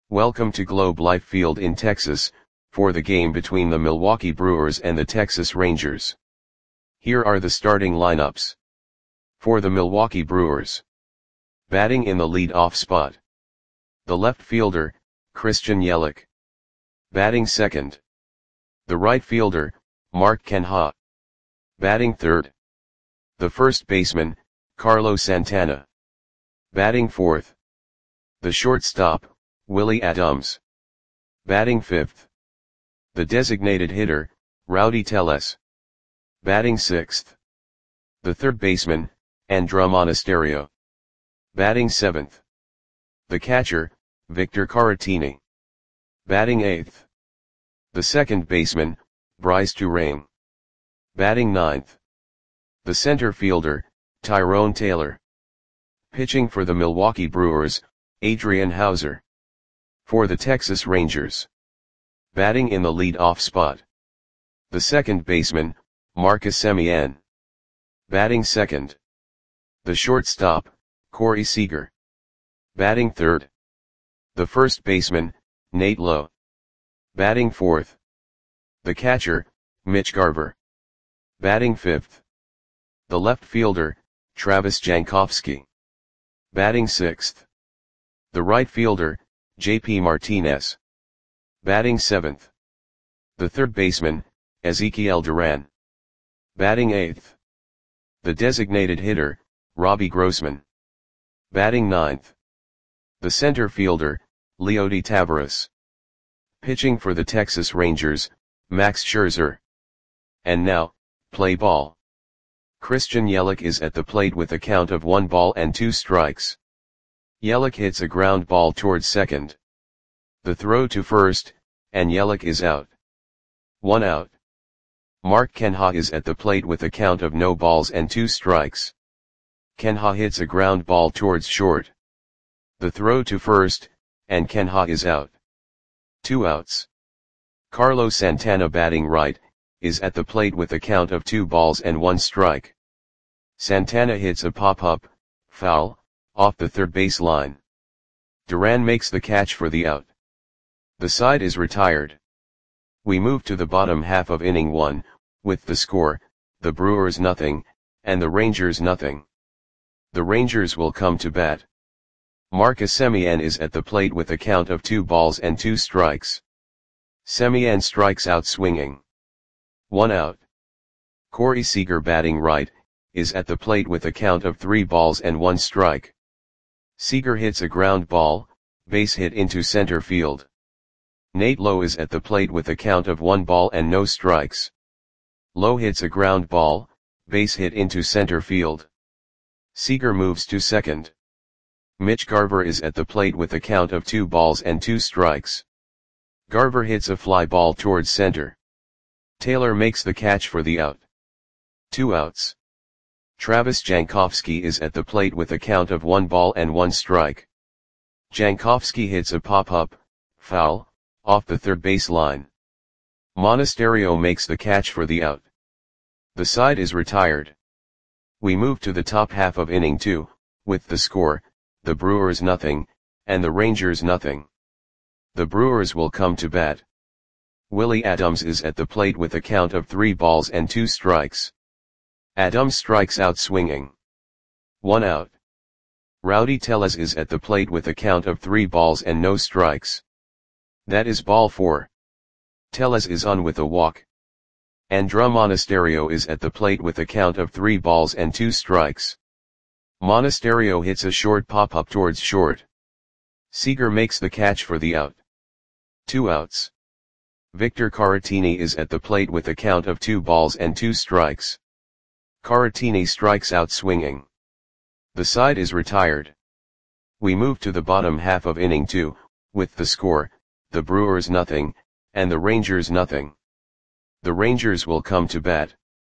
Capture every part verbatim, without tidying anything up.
Welcome to Globe Life Field in Texas, for the game between the Milwaukee Brewers and the Texas Rangers. Here are the starting lineups. For the Milwaukee Brewers. Batting in the lead-off spot. The left fielder, Christian Yelich. Batting second. The right fielder, Mark Canha. Batting third. The first baseman, Carlos Santana. Batting fourth. The shortstop, Willie Adams. Batting fifth. The designated hitter, Rowdy Tellez. Batting sixth. The third baseman, Andruw Monasterio. Batting seventh. The catcher, Victor Caratini. Batting eighth. The second baseman, Brice Turang. Batting ninth. The center fielder, Tyrone Taylor. Pitching for the Milwaukee Brewers, Adrian Houser. For the Texas Rangers. Batting in the lead-off spot. The second baseman, Marcus Semien. Batting second. The shortstop, Corey Seager. Batting third. The first baseman, Nate Lowe. Batting fourth. The catcher, Mitch Garver. Batting fifth. The left fielder, Travis Jankowski. Batting sixth. The right fielder, J P Martinez. Batting seventh. The third baseman, Ezekiel Duran. Batting eighth. The designated hitter, Robbie Grossman. Batting ninth. The center fielder, Leody Taveras. Pitching for the Texas Rangers, Max Scherzer. And now, play ball. Christian Yelich is at the plate with a count of one ball and two strikes. Yelich hits a ground ball towards second. The throw to first, and Yelich is out. One out. Mark Canha is at the plate with a count of no balls and two strikes. Canha hits a ground ball towards short. The throw to first, and Canha is out. Two outs. Carlos Santana, batting right, is at the plate with a count of two balls and one strike. Santana hits a pop-up, foul, off the third base line. Duran makes the catch for the out. The side is retired. We move to the bottom half of inning one, with the score, the Brewers nothing, and the Rangers nothing. The Rangers will come to bat. Marcus Semien is at the plate with a count of two balls and two strikes. Semien strikes out swinging. One out. Corey Seager, batting right, is at the plate with a count of three balls and one strike. Seager hits a ground ball, base hit into center field. Nate Lowe is at the plate with a count of one ball and no strikes. Lowe hits a ground ball, base hit into center field. Seager moves to second. Mitch Garver is at the plate with a count of two balls and two strikes. Garver hits a fly ball towards center. Taylor makes the catch for the out. Two outs. Travis Jankowski is at the plate with a count of one ball and one strike. Jankowski hits a pop-up, foul, off the third base line. Monasterio makes the catch for the out. The side is retired. We move to the top half of inning two, with the score, the Brewers nothing, and the Rangers nothing. The Brewers will come to bat. Willie Adams is at the plate with a count of three balls and two strikes. Adams strikes out swinging. One out. Rowdy Tellez is at the plate with a count of three balls and no strikes. That is ball four. Tellez is on with a walk. Andruw Monasterio is at the plate with a count of three balls and two strikes. Monasterio hits a short pop-up towards short. Seager makes the catch for the out. Two outs. Victor Caratini is at the plate with a count of two balls and two strikes. Caratini strikes out swinging. The side is retired. We move to the bottom half of inning two, with the score, the Brewers nothing, and the Rangers nothing. The Rangers will come to bat.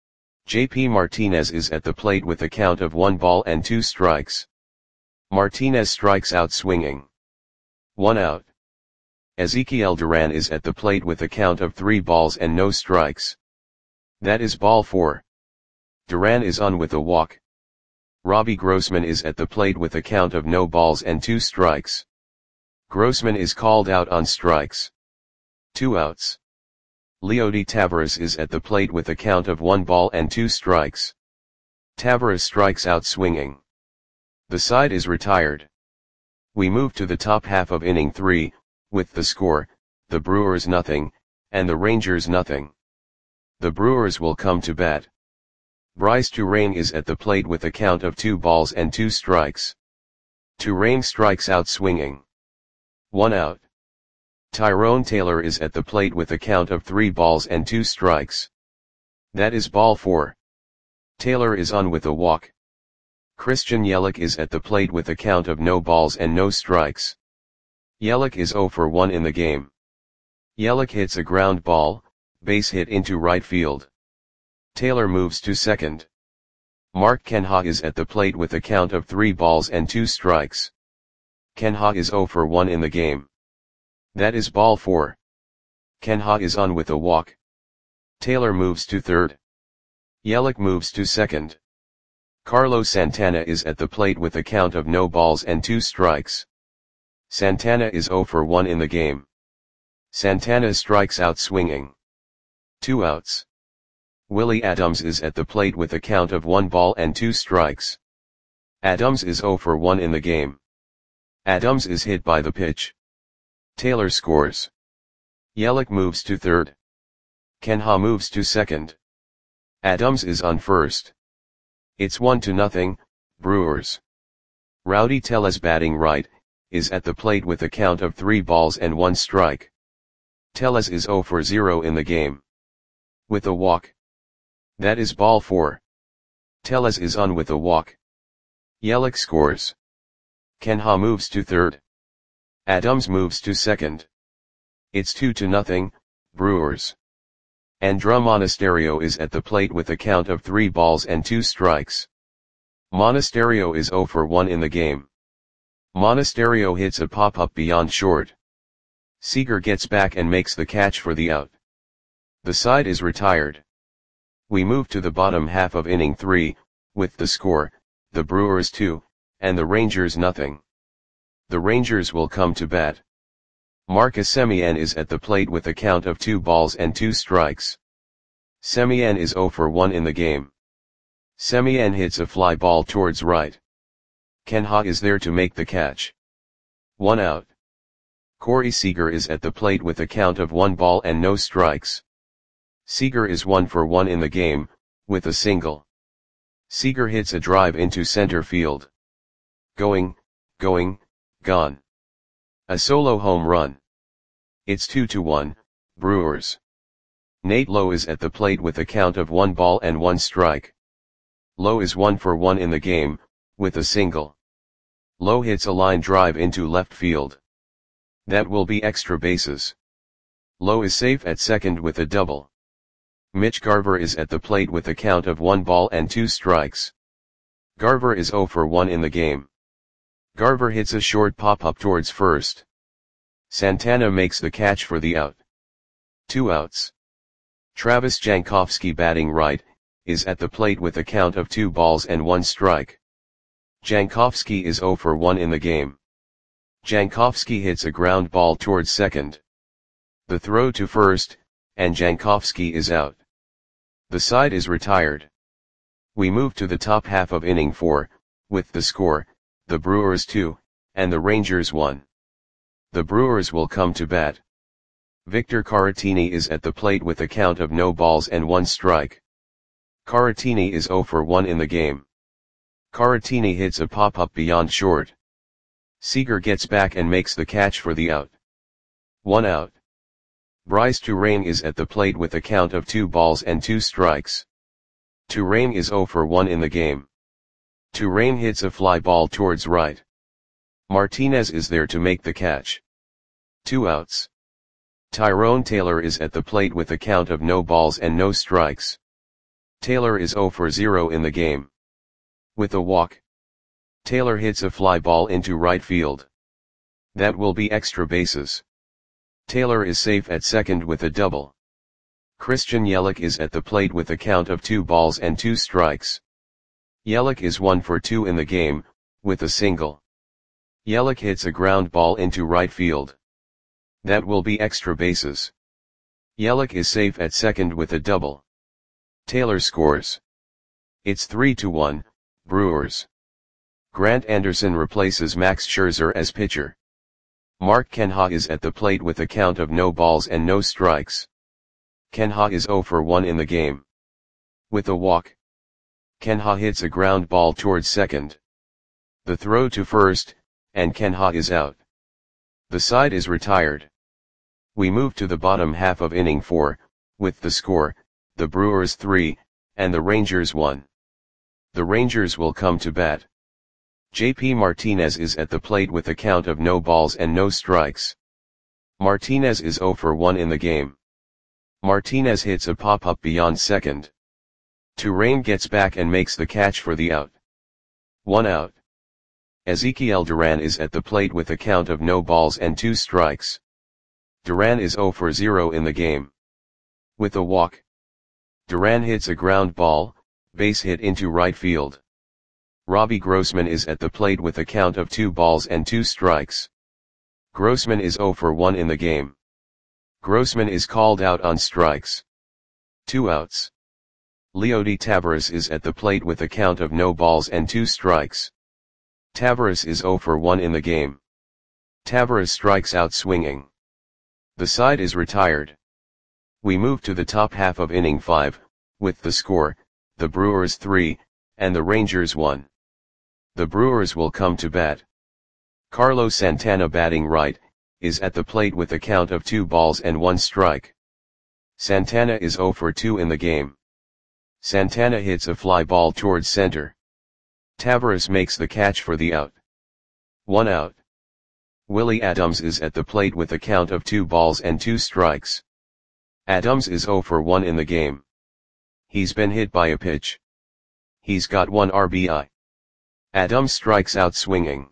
J P Martinez is at the plate with a count of one ball and two strikes. Martinez strikes out swinging. One out. Ezekiel Duran is at the plate with a count of three balls and no strikes. That is ball four. Duran is on with a walk. Robbie Grossman is at the plate with a count of no balls and two strikes. Grossman is called out on strikes. Two outs. Leody Taveras is at the plate with a count of one ball and two strikes. Taveras strikes out swinging. The side is retired. We move to the top half of inning three, with the score, the Brewers nothing, and the Rangers nothing. The Brewers will come to bat. Bryce Turang is at the plate with a count of two balls and two strikes. Turang strikes out swinging. One out. Tyrone Taylor is at the plate with a count of three balls and two strikes. That is ball four. Taylor is on with a walk. Christian Yelich is at the plate with a count of no balls and no strikes. Yelich is oh for one in the game. Yelich hits a ground ball, base hit into right field. Taylor moves to second. Mark Canha is at the plate with a count of three balls and two strikes. Canha is oh for one in the game. That is ball four. Canha is on with a walk. Taylor moves to third. Yelich moves to second. Carlos Santana is at the plate with a count of no balls and two strikes. Santana is oh for one in the game. Santana strikes out swinging. Two outs. Willie Adams is at the plate with a count of one ball and two strikes. Adams is oh for one in the game. Adams is hit by the pitch. Taylor scores. Yelich moves to third. Canha moves to second. Adams is on first. It's one to nothing, Brewers. Rowdy Tellez, batting right, is at the plate with a count of three balls and one strike. Tellez is oh for zero in the game. With a walk. That is ball four. Tellez is on with a walk. Yelich scores. Canha moves to third. Adams moves to second. It's two to nothing, Brewers. Andruw Monasterio is at the plate with a count of three balls and two strikes. Monasterio is oh for one in the game. Monasterio hits a pop-up beyond short. Seager gets back and makes the catch for the out. The side is retired. We move to the bottom half of inning three, with the score, the Brewers two, and the Rangers nothing. The Rangers will come to bat. Marcus Semien is at the plate with a count of two balls and two strikes. Semien is oh for one in the game. Semien hits a fly ball towards right. Canha is there to make the catch. One out. Corey Seager is at the plate with a count of one ball and no strikes. Seager is one for one in the game, with a single. Seager hits a drive into center field. Going, going, gone. A solo home run. It's two to one, Brewers. Nate Lowe is at the plate with a count of one ball and one strike. Lowe is one for one in the game, with a single. Lowe hits a line drive into left field. That will be extra bases. Lowe is safe at second with a double. Mitch Garver is at the plate with a count of one ball and two strikes. Garver is oh for one in the game. Garver hits a short pop-up towards first. Santana makes the catch for the out. Two outs. Travis Jankowski, batting right, is at the plate with a count of two balls and one strike. Jankowski is oh for one in the game. Jankowski hits a ground ball towards second. The throw to first, and Jankowski is out. The side is retired. We move to the top half of inning four, with the score, the Brewers two, and the Rangers one. The Brewers will come to bat. Victor Caratini is at the plate with a count of no balls and one strike. Caratini is oh for one in the game. Caratini hits a pop-up beyond short. Seager gets back and makes the catch for the out. One out. Bryce Turang is at the plate with a count of two balls and two strikes. Turang is oh for one in the game. Turang hits a fly ball towards right. Martinez is there to make the catch. Two outs. Tyrone Taylor is at the plate with a count of no balls and no strikes. Taylor is oh for zero in the game. With a walk. Taylor hits a fly ball into right field. That will be extra bases. Taylor is safe at second with a double. Christian Yelich is at the plate with a count of two balls and two strikes. Yelich is one for two in the game, with a single. Yelich hits a ground ball into right field. That will be extra bases. Yelich is safe at second with a double. Taylor scores. It's three to one, Brewers. Grant Anderson replaces Max Scherzer as pitcher. Mark Canha is at the plate with a count of no balls and no strikes. Canha is zero for one in the game. With a walk, Canha hits a ground ball towards second. The throw to first, and Canha is out. The side is retired. We move to the bottom half of inning four, with the score, the Brewers three, and the Rangers one. The Rangers will come to bat. J P Martinez is at the plate with a count of no balls and no strikes. Martinez is zero for one in the game. Martinez hits a pop-up beyond second. Turane gets back and makes the catch for the out. One out. Ezekiel Duran is at the plate with a count of no balls and two strikes. Duran is zero for zero in the game. With a walk, Duran hits a ground ball, base hit into right field. Robbie Grossman is at the plate with a count of two balls and two strikes. Grossman is zero for one in the game. Grossman is called out on strikes. Two outs. Leody Taveras is at the plate with a count of no balls and two strikes. Taveras is zero for one in the game. Taveras strikes out swinging. The side is retired. We move to the top half of inning five, with the score, the Brewers three, and the Rangers one. The Brewers will come to bat. Carlos Santana, batting right, is at the plate with a count of two balls and one strike. Santana is zero for two in the game. Santana hits a fly ball towards center. Taveras makes the catch for the out. One out. Willie Adams is at the plate with a count of two balls and two strikes. Adams is zero for one in the game. He's been hit by a pitch. He's got one R B I. Adams strikes out swinging.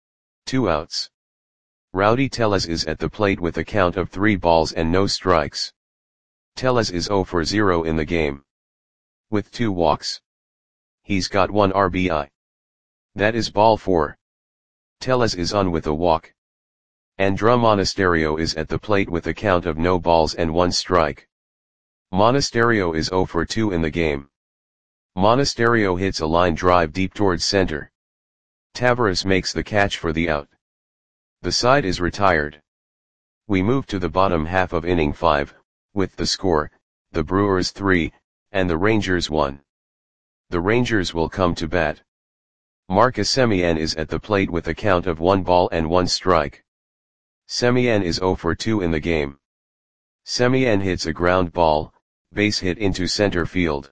Two outs. Rowdy Tellez is at the plate with a count of three balls and no strikes. Tellez is zero for zero in the game. With two walks. He's got one R B I. That is ball four. Tellez is on with a walk. Andruw Monasterio is at the plate with a count of no balls and one strike. Monasterio is zero for two in the game. Monasterio hits a line drive deep towards center. Taveras makes the catch for the out. The side is retired. We move to the bottom half of inning five, with the score, the Brewers three, and the Rangers one. The Rangers will come to bat. Marcus Semien is at the plate with a count of one ball and one strike. Semien is zero for two in the game. Semien hits a ground ball, base hit into center field.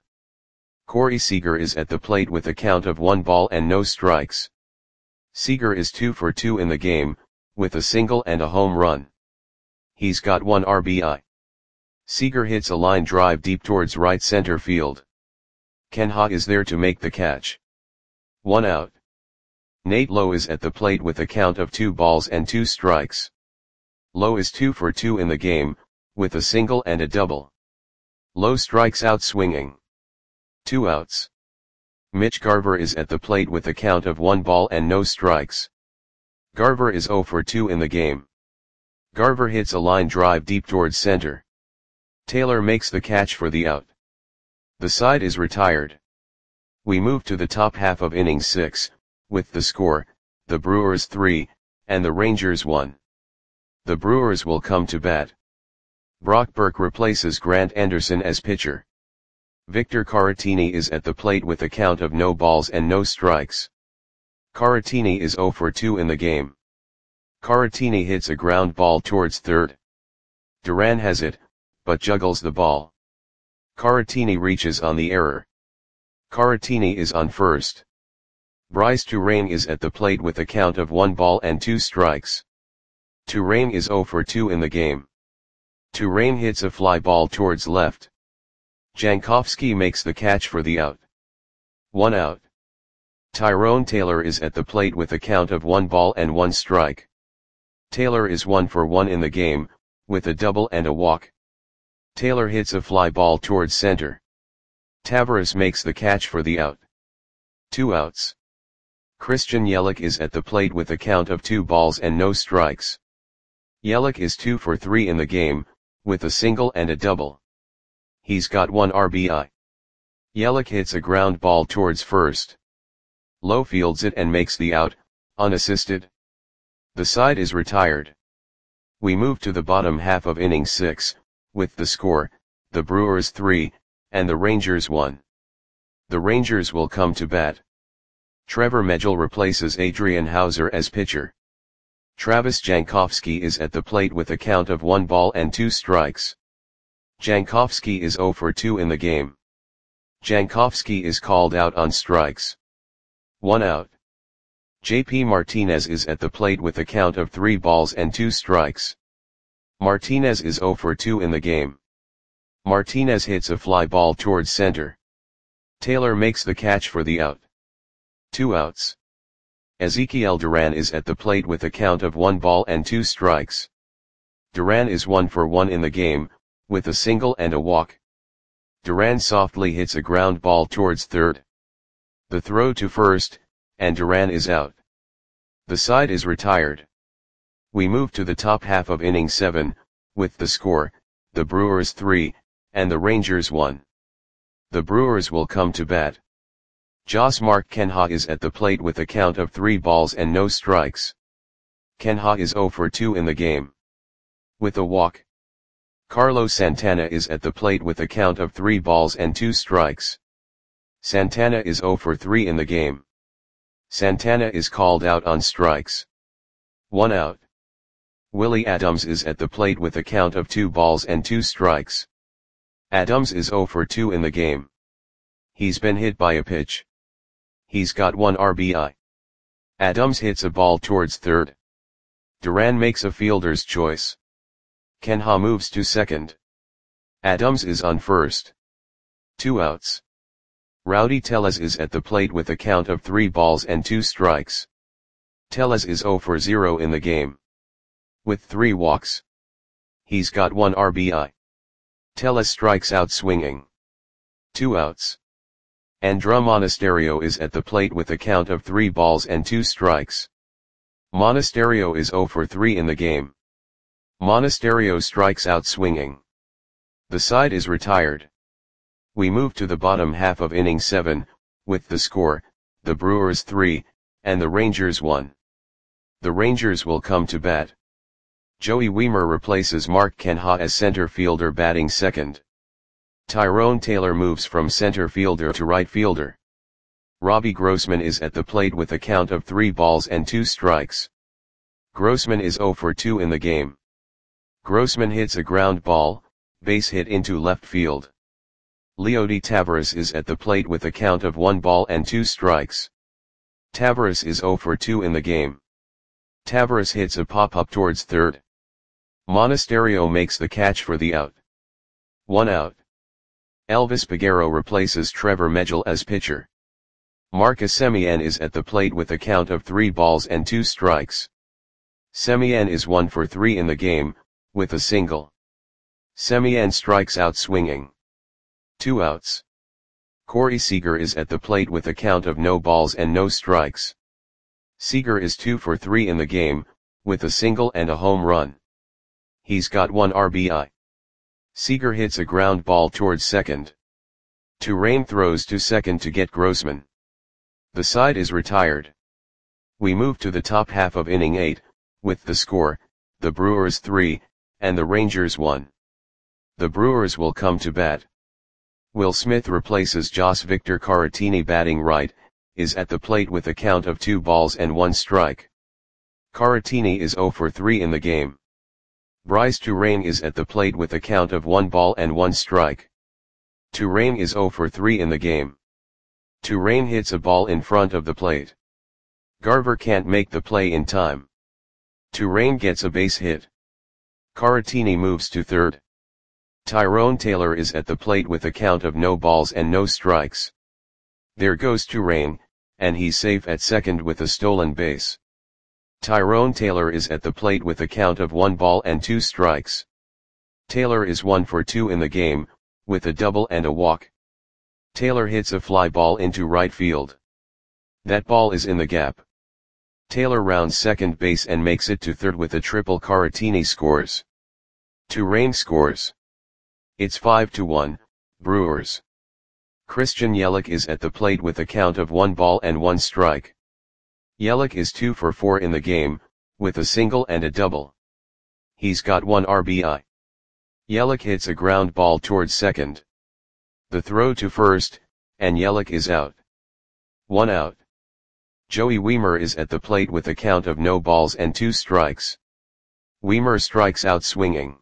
Corey Seager is at the plate with a count of one ball and no strikes. Seager is two for two in the game, with a single and a home run. He's got one R B I. Seager hits a line drive deep towards right center field. Canha is there to make the catch. One out. Nate Lowe is at the plate with a count of two balls and two strikes. Lowe is two for two in the game, with a single and a double. Lowe strikes out swinging. Two outs. Mitch Garver is at the plate with a count of one ball and no strikes. Garver is zero for two in the game. Garver hits a line drive deep towards center. Taylor makes the catch for the out. The side is retired. We move to the top half of inning six, with the score, the Brewers three, and the Rangers one. The Brewers will come to bat. Brock Burke replaces Grant Anderson as pitcher. Victor Caratini is at the plate with a count of no balls and no strikes. Caratini is zero for two in the game. Caratini hits a ground ball towards third. Duran has it, but juggles the ball. Caratini reaches on the error. Caratini is on first. Bryce Turane is at the plate with a count of one ball and two strikes. Turane is zero for two in the game. Turane hits a fly ball towards left. Jankowski makes the catch for the out. One out. Tyrone Taylor is at the plate with a count of one ball and one strike. Taylor is one for one in the game, with a double and a walk. Taylor hits a fly ball towards center. Taveras makes the catch for the out. Two outs. Christian Yelich is at the plate with a count of two balls and no strikes. Yelich is two for three in the game, with a single and a double. He's got one R B I. Yelich hits a ground ball towards first. Lowe fields it and makes the out, unassisted. The side is retired. We move to the bottom half of inning six, with the score, the Brewers three, and the Rangers one. The Rangers will come to bat. Trevor Megill replaces Adrian Houser as pitcher. Travis Jankowski is at the plate with a count of one ball and two strikes. Jankowski is zero for two in the game. Jankowski is called out on strikes. One out. J P Martinez is at the plate with a count of three balls and two strikes. Martinez is zero for two in the game. Martinez hits a fly ball towards center. Taylor makes the catch for the out. Two outs. Ezekiel Duran is at the plate with a count of one ball and two strikes. Duran is one for one in the game, with a single and a walk. Duran softly hits a ground ball towards third. The throw to first, and Duran is out. The side is retired. We move to the top half of inning seven, with the score, the Brewers three, and the Rangers one. The Brewers will come to bat. Josmark Kenha is at the plate with a count of three balls and no strikes. Kenha is zero for two in the game. With a walk. Carlos Santana is at the plate with a count of three balls and two strikes. Santana is zero for three in the game. Santana is called out on strikes. One out. Willie Adams is at the plate with a count of two balls and two strikes. Adams is zero for two in the game. He's been hit by a pitch. He's got one R B I. Adams hits a ball towards third. Duran makes a fielder's choice. Kenha moves to second. Adams is on first. Two outs. Rowdy Tellez is at the plate with a count of three balls and two strikes. Tellez is zero for zero in the game. With three walks. He's got one R B I. Tellez strikes out swinging. Two outs. Andruw Monasterio is at the plate with a count of three balls and two strikes. Monasterio is zero for three in the game. Monasterio strikes out swinging. The side is retired. We move to the bottom half of inning seven, with the score, the Brewers three, and the Rangers one. The Rangers will come to bat. Joey Wiemer replaces Mark Kenha as center fielder batting second. Tyrone Taylor moves from center fielder to right fielder. Robbie Grossman is at the plate with a count of three balls and two strikes. Grossman is zero for two in the game. Grossman hits a ground ball, base hit into left field. Leody Taveras is at the plate with a count of one ball and two strikes. Taveras is zero for two in the game. Taveras hits a pop-up towards third. Monasterio makes the catch for the out. One out. Elvis Peguero replaces Trevor Megill as pitcher. Marcus Semien is at the plate with a count of three balls and two strikes. Semien is one for three in the game, with a single. Semien strikes out swinging. Two outs. Corey Seager is at the plate with a count of no balls and no strikes. Seager is two for three in the game, with a single and a home run. He's got one R B I. Seager hits a ground ball towards second. Turane throws to second to get Grossman. The side is retired. We move to the top half of inning eight, with the score, the Brewers three, and the Rangers one. The Brewers will come to bat. Will Smith replaces Jos Victor Caratini batting right, is at the plate with a count of two balls and one strike. Caratini is zero for three in the game. Bryce Turane is at the plate with a count of one ball and one strike. Turane is zero for three in the game. Turane hits a ball in front of the plate. Garver can't make the play in time. Turane gets a base hit. Caratini moves to third. Tyrone Taylor is at the plate with a count of no balls and no strikes. There goes Turane, and he's safe at second with a stolen base. Tyrone Taylor is at the plate with a count of one ball and two strikes. Taylor is one for two in the game, with a double and a walk. Taylor hits a fly ball into right field. That ball is in the gap. Taylor rounds second base and makes it to third with a triple. Caratini scores. Touraine scores. It's five to one, Brewers. Christian Yelich is at the plate with a count of one ball and one strike. Yelich is two for four in the game, with a single and a double. He's got one R B I. Yelich hits a ground ball towards second. The throw to first, and Yelich is out. One out. Joey Wiemer is at the plate with a count of no balls and two strikes. Wiemer strikes out swinging.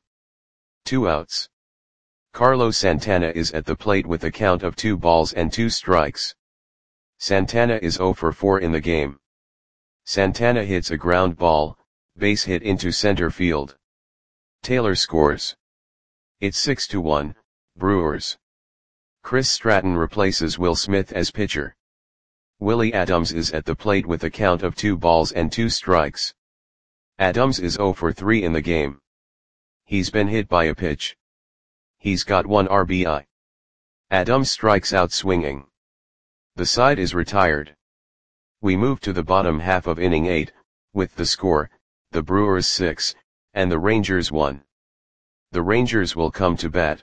Two outs. Carlos Santana is at the plate with a count of two balls and two strikes. Santana is zero for four in the game. Santana hits a ground ball, base hit into center field. Taylor scores. It's six to one, Brewers. Chris Stratton replaces Will Smith as pitcher. Willie Adams is at the plate with a count of two balls and two strikes. Adams is zero for three in the game. He's been hit by a pitch. He's got one R B I. Adams strikes out swinging. The side is retired. We move to the bottom half of inning eight, with the score, the Brewers six, and the Rangers one. The Rangers will come to bat.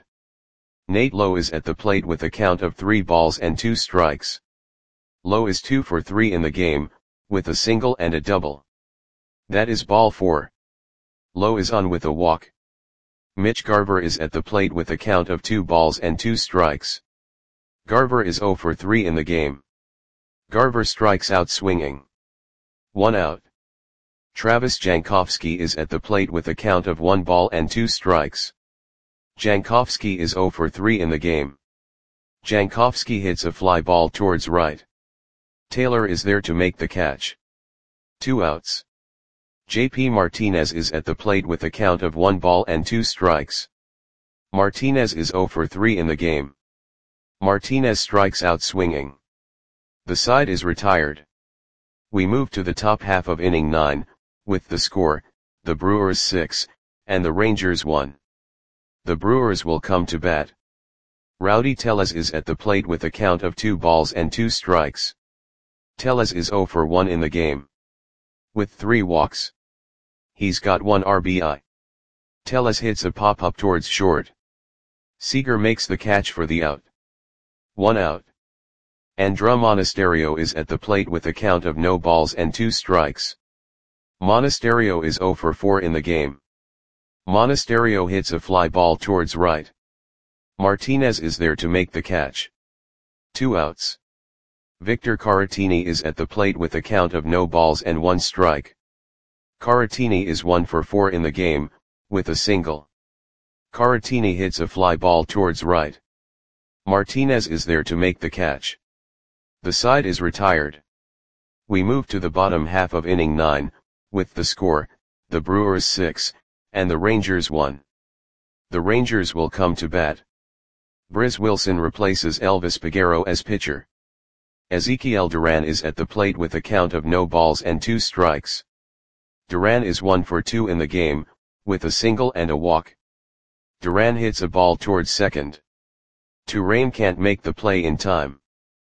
Nate Lowe is at the plate with a count of three balls and two strikes. Lowe is two for three in the game, with a single and a double. That is ball four. Lowe is on with a walk. Mitch Garver is at the plate with a count of two balls and two strikes. Garver is zero for three in the game. Garver strikes out swinging. One out. Travis Jankowski is at the plate with a count of one ball and two strikes. Jankowski is zero for three in the game. Jankowski hits a fly ball towards right. Taylor is there to make the catch. Two outs. J P Martinez is at the plate with a count of one ball and two strikes. Martinez is zero for three in the game. Martinez strikes out swinging. The side is retired. We move to the top half of inning nine, with the score, the Brewers six, and the Rangers one. The Brewers will come to bat. Rowdy Tellez is at the plate with a count of two balls and two strikes. Tellez is zero for one in the game. With three walks. He's got one R B I. Tellez hits a pop-up towards short. Seager makes the catch for the out. One out. Andruw Monasterio is at the plate with a count of no balls and two strikes. Monasterio is zero for four in the game. Monasterio hits a fly ball towards right. Martinez is there to make the catch. Two outs. Victor Caratini is at the plate with a count of no balls and one strike. Caratini is one for four in the game, with a single. Caratini hits a fly ball towards right. Martinez is there to make the catch. The side is retired. We move to the bottom half of inning nine, with the score, the Brewers six, and the Rangers one. The Rangers will come to bat. Briz Wilson replaces Elvis Peguero as pitcher. Ezekiel Duran is at the plate with a count of no balls and two strikes. Duran is one for two in the game, with a single and a walk. Duran hits a ball towards second. Touraine can't make the play in time.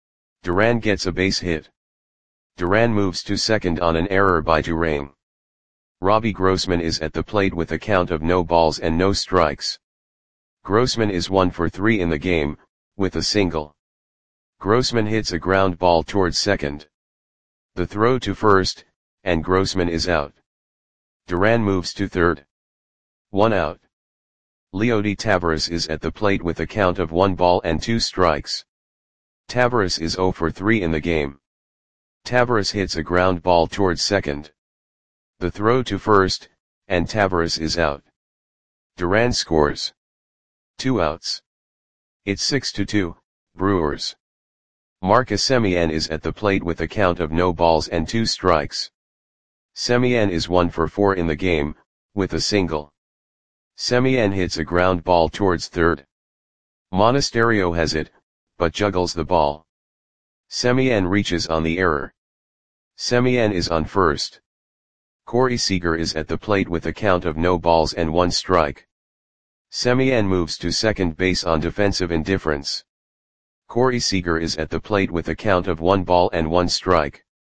Duran gets a base hit. Duran moves to second on an error by Touraine. Robbie Grossman is at the plate with a count of no balls and no strikes. Grossman is one for three in the game, with a single. Grossman hits a ground ball towards second. The throw to first, and Grossman is out. Duran moves to third. One out. Leody Taveras is at the plate with a count of one ball and two strikes. Taveras is zero for three in the game. Taveras hits a ground ball towards second. The throw to first, and Taveras is out. Duran scores. Two outs. It's six to two, Brewers. Marcus Semien is at the plate with a count of no balls and two strikes. Semien is one for four in the game, with a single. Semien hits a ground ball towards third. Monasterio has it, but juggles the ball. Semien reaches on the error. Semien is on first. Corey Seager is at the plate with a count of no balls and one strike. Semien moves to second base on defensive indifference. Corey Seager is at the plate with a count of one ball and one strike.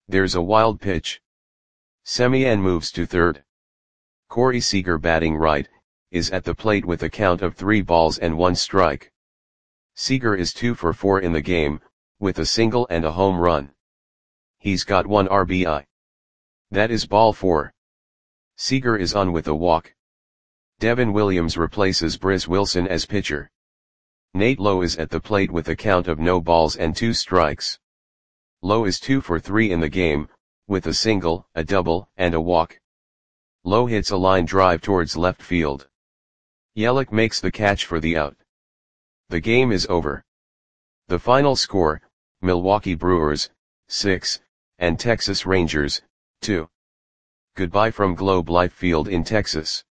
There's a wild pitch. Semien moves to third. Corey Seager, batting right, is at the plate with a count of three balls and one strike. Seager is two for four in the game, with a single and a home run. He's got one R B I. That is ball four. Seager is on with a walk. Devin Williams replaces Briz Wilson as pitcher. Nate Lowe is at the plate with a count of no balls and two strikes. Lowe is two for three in the game, with a single, a double, and a walk. Lowe hits a line drive towards left field. Yelich makes the catch for the out. The game is over. The final score, Milwaukee Brewers, six, and Texas Rangers, two. Goodbye from Globe Life Field in Texas.